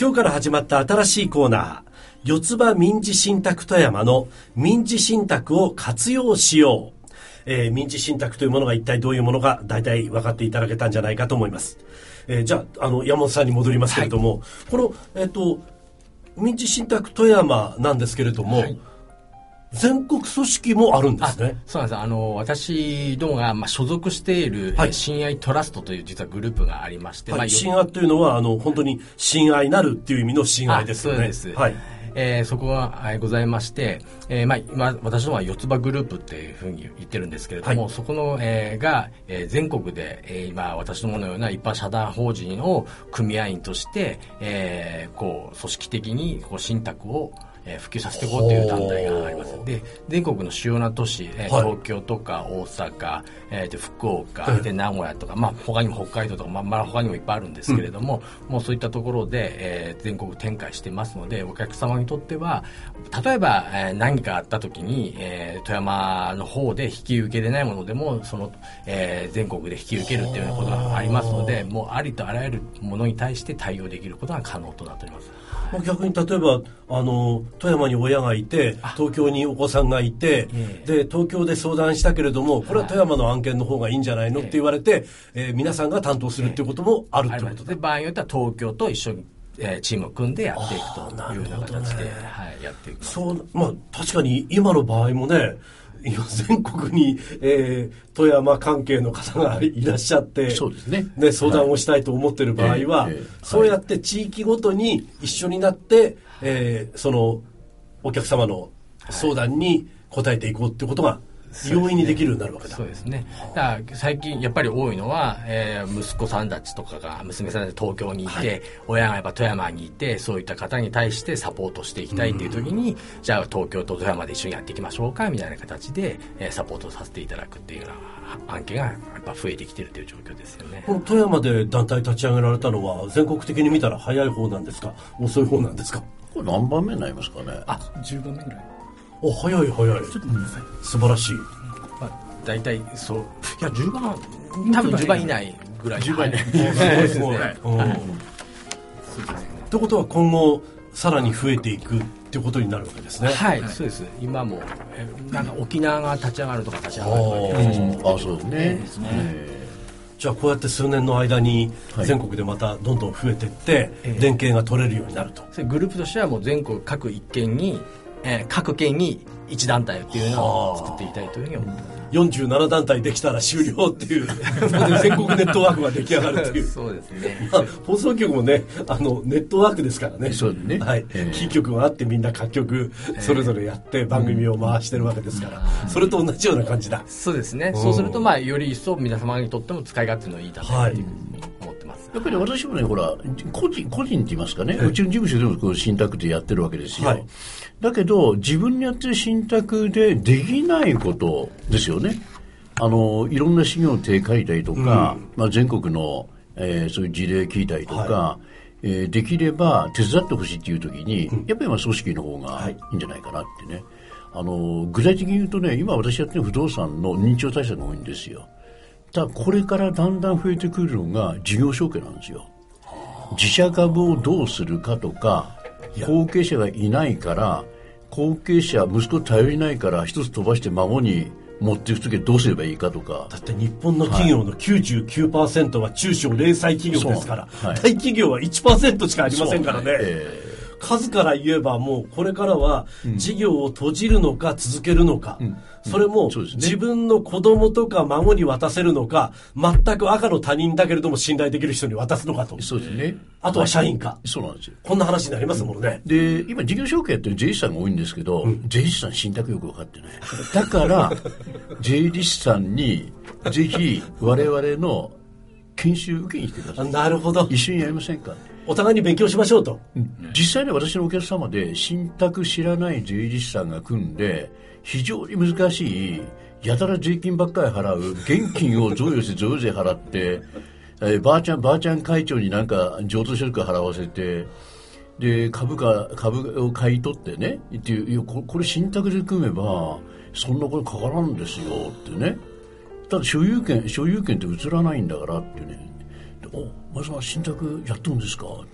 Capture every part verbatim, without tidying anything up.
今日から始まった新しいコーナー、四つ葉民事信託富山の民事信託を活用しよう。えー、民事信託というものが一体どういうものか大体分かっていただけたんじゃないかと思います。えー、じゃあ、あの山本さんに戻りますけれども、はい、この、えーと、民事信託富山なんですけれども、はい、全国組織もあるんですね。 そうなんです。あの私どもが、まあ、所属している、はい、親愛トラストという実はグループがありまして、 はい、 まあ、 親愛というのはあの本当に親愛なるっていう意味の親愛ですよね。 そうです、はい。えー、そこが、えー、ございまして、えーまあ、今私どもは四つ葉グループっていうふうに言ってるんですけれども、はい、そこの、えー、が、えー、全国で、えー、今私どものような一般社団法人を組合員として、えー、こう組織的にこう信託をえー、普及させていこうという団体があります。で、全国の主要な都市、えーはい、東京とか大阪、えー、で福岡、はい、で名古屋とか、まあ、他にも北海道とか、まあ、まあ他にもいっぱいあるんですけれども、うん、もうそういったところで、えー、全国展開してますので、お客様にとっては例えば、えー、何かあった時に、えー、富山の方で引き受けれないものでもその、えー、全国で引き受けるっていうようなことがありますので、もうありとあらゆるものに対して対応できることが可能となっております。 逆に例えばあの富山に親がいて東京にお子さんがいて、で東京で相談したけれどもこれは富山の案件の方がいいんじゃないのって言われて、えー、皆さんが担当するっていうこともあるってことで、 場合によっては東京と一緒に、えー、チームを組んでやっていくというような形で、ね、はい、やっていく。 そう、まあ、確かに今の場合もね今全国に、えー、富山関係の方がいらっしゃって、 そうですね、 ね、相談をしたいと思っている場合は、はいえーえー、そうやって地域ごとに一緒になって、はいえー、そのお客様の相談に応えていこうってことが容易にできるようになるわけだ。 そうですね。だから最近やっぱり多いのは、えー、息子さんたちとかが娘さんたち東京にいて、はい、親がやっぱ富山にいてそういった方に対してサポートしていきたいっていう時に、うん、じゃあ東京と富山で一緒にやっていきましょうかみたいな形で、えー、サポートさせていただくっていうような案件がやっぱ増えてきているという状況ですよね。 この富山で団体立ち上げられたのは全国的に見たら早い方なんですか遅い方なんですか。 これ何番目になりますかね。 あ、じゅうばんめぐらい。 お、早い早い。ちょっと待ってください。素晴らしい。 まあ、大体そういやじゅうばん多分じゅうばん以内ぐらい。 じゅうばん以内。 すごいですね。ということは今後さらに増えていくっていうことになるわけですね。 はい、はい、そうです。今もえなんか沖縄が立ち上がるとか立ち上がるとか言ってます。 ああ、そうですね。ですね。じゃあこうやって数年の間に全国でまたどんどん増えていって、はい、連携が取れるようになると。 グループとしてはもう全国各一県に、えー、各県に一団体っていうのを作っていきたいというふうに思ってます。 よんじゅうなな団体できたら終了っていう全国ネットワークが出来上がるっていうそうですね、 まあ、放送局もねあのネットワークですからね。 そうですね、 はいえー、キー局があってみんな各局それぞれやって番組を回してるわけですから、えー、それと同じような感じだ。 そうですね、うん、そうするとまあより一層皆様にとっても使い勝手のいい団体というふうに思ってます、 はい、やっぱり私もねほら個人個人って言いますかね、うちの事務所でもこう信託でやってるわけですよ、はい、だけど自分にやってる信託でできないことですよね。あのいろんな資料を手書いたりとか、うんまあ、全国の、えー、そういう事例聞いたりとか、はいえー、できれば手伝ってほしいっていう時に、うん、やっぱりまあ組織の方がいいんじゃないかなってね、はい、あの具体的に言うとね今私やってる不動産の認証対策が多いんですよ。ただこれからだんだん増えてくるのが事業承継なんですよ。自社株をどうするかとか後継者がいないから後継者息子頼りないから一つ飛ばして孫に持っていくときはどうすればいいかとか。 だって日本の企業の きゅうじゅうきゅうパーセント は中小零細企業ですから、はい、大企業はいちパーセントしかありませんからね、えー数から言えばもうこれからは事業を閉じるのか続けるのか、うん、それも自分の子供とか孫に渡せるのか全く赤の他人だけれども信頼できる人に渡すのかと。 そうですね。 あとは社員か、 はい、そうなんですよ。 こんな話になりますもんね。 で今事業承継やってる税理士さんが多いんですけど、うん、税理士さん信託よく分かってない。だから税理士さんにぜひ我々の研修受けに来てください。 なるほど。 一緒にやりませんか。 お互いに勉強しましょうと、 うん、実際に私のお客様で信託知らない税理士さんが組んで非常に難しいやたら税金ばっかり払う現金を贈与して贈与税払って、えー、ばあちゃんばあちゃん会長になんか譲渡所得払わせてで株価株を買い取ってねっていういやこれ信託で組めばそんなことかからんですよってね。ただ所有権所有権って移らないんだからってね。お前さん信託やっとるんですか。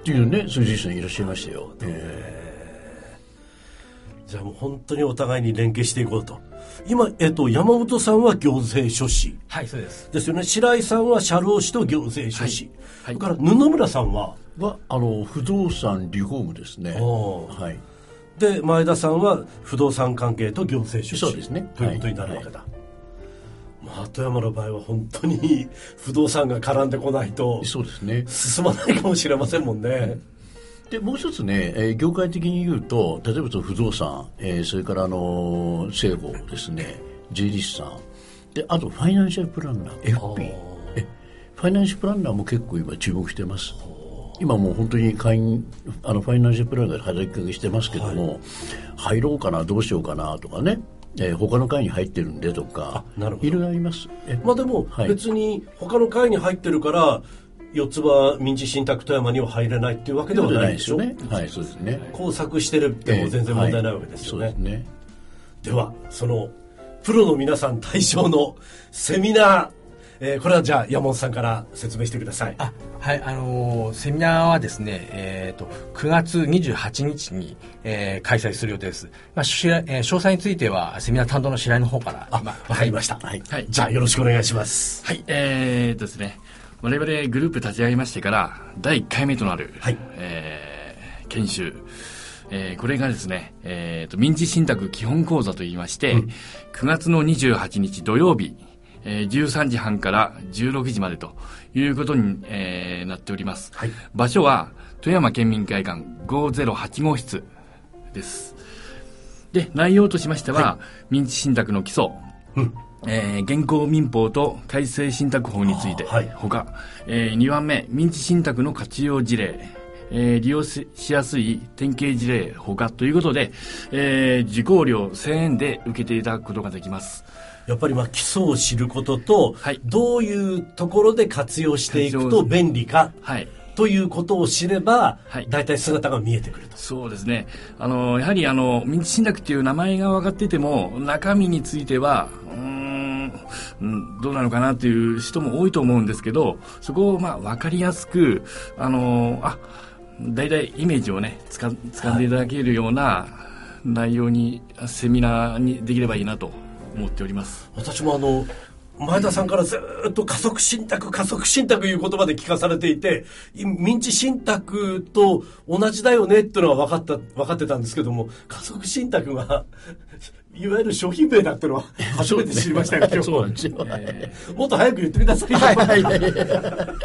っていうね、そういう人いらっしゃいましたよ。えー、じゃあもう本当にお互いに連携していこうと。今、えっと、山本さんは行政書士。 はい、そうです。 ですよね。白井さんは社労士と行政書士。はい。はい、それから布村さんはは、あの、不動産リフォームですね。はい。 で、前田さんは不動産関係と行政書士。 そうですね。 ということになるわけだ。はいはい、まあ、富山の場合は本当に不動産が絡んでこないと。 そうですね。 進まないかもしれませんもんね。 でもう一つね、えー、業界的に言うと、例えば不動産、えー、それからあの政法ですね、税理士さん、であとファイナンシャルプランナー、エフピー、えファイナンシャルプランナーも結構今注目してます。今もう本当に会員あのファイナンシャルプランナーで働きかけしてますけども、はい、入ろうかなどうしようかなとかね、えー、他の会に入ってるんでとか、いろいろあります。えまあでも別に他の会に入ってるから、はい四つ葉民事信託富山には入れないっていうわけではないでしょ。 ないですよね。はい、そうですね。 工作してるっても全然問題ないわけですよね。えーはい、そうですね。では、そのプロの皆さん対象のセミナー、えー、これはじゃあ山本さんから説明してください。 あ、はい、あのー、セミナーはですね、えーと、くがつにじゅうはちにちに、えー、開催する予定です。まあ、しらえー、詳細についてはセミナー担当の白井の方から。 あ、わかりました。はい。はい、じゃあよろしくお願いします。 はい、えーとですね。我々グループ立ち上げましてからだいいっかいめとなる、はいえー、研修、えー、これがですね、えー、と民事信託基本講座といいまして、うん、くがつのにじゅうはちにち土曜日、えー、じゅうさんじはんからじゅうろくじまでということに、えー、なっております、はい、場所は富山県民会館ごーぜろはちごうしつです。で内容としましては、はい、民事信託の基礎、うんえー、現行民法と改正信託法について、はい、ほか、えー、にばんめ民事信託の活用事例、えー、利用 し, しやすい典型事例ほかということで、えー、受講料せんえんで受けていただくことができます。 やっぱりまあ基礎を知ることと、はい、どういうところで活用していくと便利か、はいということを知れば、はい、大体姿が見えてくると。 そうですね。あのやはりあの民事信託っていう名前が分かっていても中身についてはうーん、うん、どうなのかなっていう人も多いと思うんですけど、そこをまあ分かりやすくあのあ大体イメージをねつか掴んでいただけるような内容に、はい、セミナーにできればいいなと思っております。 私もあの前田さんからずっと加速信託加速信託いう言葉で聞かされていて、民事信託と同じだよねっていうのは分かった分かってたんですけども、加速信託がいわゆる商品名だっていうのは初めて知りましたよ。今日そうなんですよ、えー、もっと早く言ってください。はいはいはい、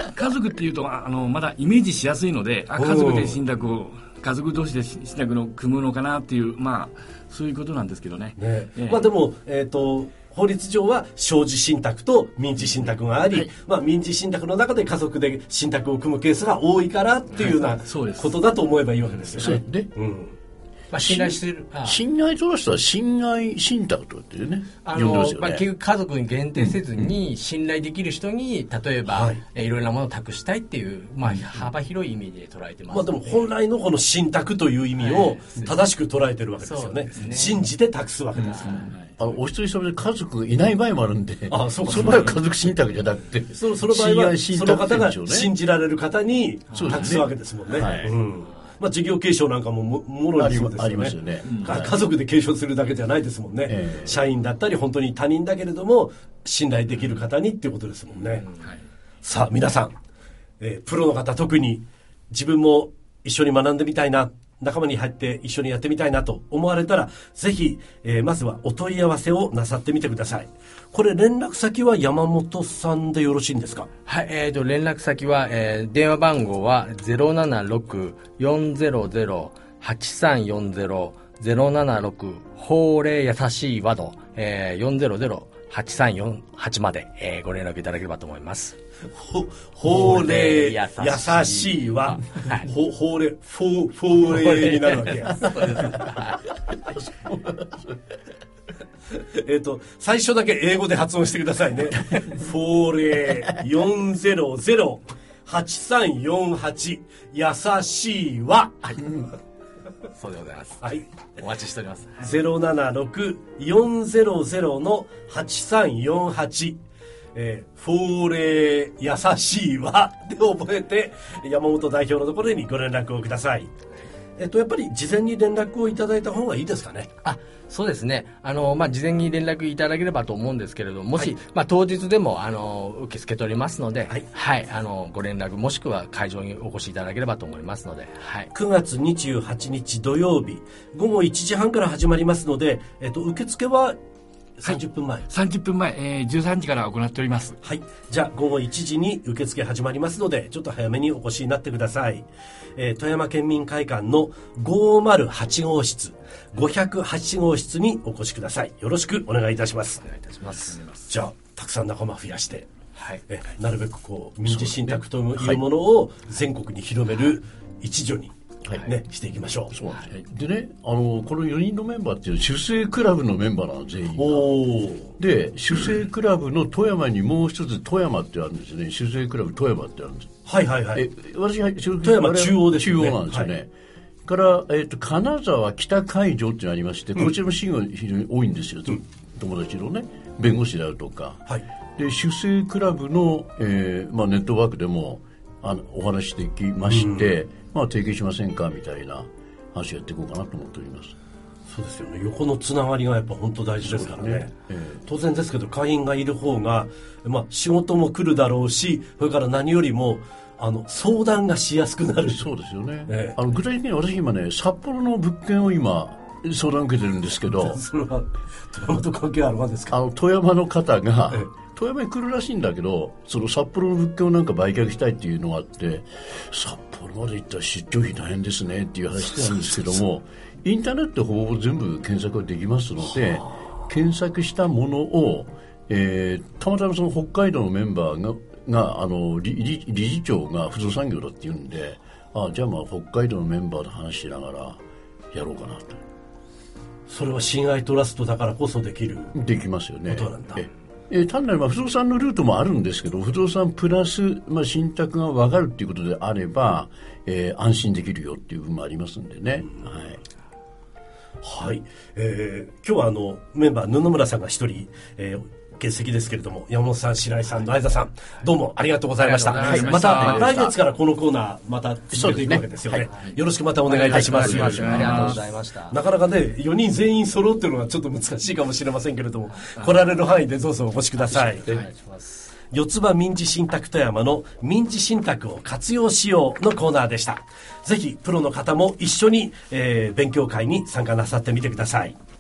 家族っていうとあのまだイメージしやすいので、あ家族で信託を家族同士で信託の組むのかなっていう、まあそういうことなんですけどね。ねえー、まあでもえっ、ー、と法律上は商事信託と民事信託があり、はいまあ、民事信託の中で家族で信託を組むケースが多いからっていうようなことだと思えばいいわけですよね。そうで、うんまあ、信頼してる信頼としては信頼信託とっていうね、 あの、ねまあ、結局家族に限定せずに信頼できる人に例えば、はいえいろいろなものを託したいっていう、まあ、幅広い意味で捉えてます、ねまあ、でも本来のこの信託という意味を正しく捉えてるわけですよね、はい、ね信じて託すわけですから、うんはい、 あのお一人様で家族いない場合もあるんで、あそうかその場合は家族信託じゃなくてそ の, その場合はその方が信じられる方に託すわけですもんね。はいうんまあ、事業継承なんかも も, もろにそうですよね。ありますよね、うん、家族で継承するだけじゃないですもんね、えー、社員だったり本当に他人だけれども信頼できる方にっていうことですもんね、うんはい、さあ皆さん、えー、プロの方特に自分も一緒に学んでみたいな仲間に入って一緒にやってみたいなと思われたらぜひ、えー、まずはお問い合わせをなさってみてください。これ連絡先は山本さんでよろしいんですか？ はい、えーと連絡先は、えー、電話番号は ゼロななろく よんゼロゼロ はちさんよんゼロ ゼロななろく法令優しい和の、えー、よんゼロゼロ はちさんよんはちまで、えー、ご連絡いただければと思います。 法令優しいは、はい、法令法令になるわけや。えっと最初だけ英語で発音してくださいね。法令よんゼロゼロ はちさんよんはち優しいは、はい、 そうでございます。 はい、 お待ちしております。 ゼロななろく よんゼロゼロのはちさんよんはちえー、フォーレー優しいわで覚えて山本代表のところにご連絡をください。えっと、やっぱり事前に連絡をいただいた方がいいですかね。 あ、そうですね。あの、まあ、事前に連絡いただければと思うんですけれども、もし、はい、まあ、当日でも、あの、受け付けておりますので、はい、はい、あの、ご連絡もしくは会場にお越しいただければと思いますので、はい。 くがつにじゅうはちにち土曜日、ごごいちじはんから始まりますので、えっと、受付は、さんじゅっぷんまえ、はい、 さんじゅっぷんまえ、えー、じゅうさんじから行っております。 はい。じゃあ午後いちじに受付始まりますので、ちょっと早めにお越しになってください。えー、富山県民会館のごーまるはちごうしつ、ごひゃくはちごうしつにお越しください。よろしくお願いいたします。 お願いいたします。 じゃあたくさん仲間増やして、 はい、 えなるべくこう民事信託というものを全国に広める一助に。はいね、していきましょう。 そうなんですね。でね、あのこのよにんのメンバーっていうのは主生クラブのメンバーなの全員が。おで主生クラブの富山にもう一つ富山ってあるんですよね。主生クラブ富山ってあるんです。 はいはいはい。え私は富山中央ですね。 中央なんですよね。はい、から、えーと、金沢北海上っていうのがありまして、こちらのシーンが非常に多いんですよ、うん、友達のね弁護士であるとか、はい、で主生クラブの、えーまあ、ネットワークでもあのお話してきまして、うんまあ、提携しませんかみたいな話をやっていこうかなと思っております。 そうですよね。横のつながりがやっぱ本当大事ですからね。ねえー、当然ですけど会員がいる方が、まあ、仕事も来るだろうし、それから何よりもあの相談がしやすくなる。 そうですよね。えー、あの具体的に私今ね札幌の物件を今相談を受けてるんですけどそれは富山と関係あるわけですか。 あの富山の方が、えー富山に来るらしいんだけど、その札幌の物件をなんか売却したいっていうのがあって、札幌まで行ったら出張費大変ですねっていう話してたんですけども、インターネットほぼ全部検索ができますので、検索したものを、えー、たまたまその北海道のメンバーが、があの 理, 理, 理事長が不動産業だっていうんで、あじゃあまあ北海道のメンバーで話しながらやろうかなと。 それは信愛トラストだからこそできるできますよね。 ことなんだ。ええー、単なるまあ不動産のルートもあるんですけど、不動産プラス、まあ、信託が分かるということであれば、えー、安心できるよっていう部分もありますんでね。うん、はい、 はい、えー、今日はあのメンバー布村さんが一人、えー欠席ですけれども、山本さん、白井さん、相田さん、どうもありがとうございました。はい、また来月からこのコーナーまた続けていくわけですよね。はい、よろしくまたお願いいたします。 ありがとうございました。 なかなかね、よにん全員揃ってるのはちょっと難しいかもしれませんけれども、来られる範囲でどうぞお越しください。お願いします。四つ葉民事信託富山の民事信託を活用しようのコーナーでした。ぜひプロの方も一緒に、えー、勉強会に参加なさってみてください。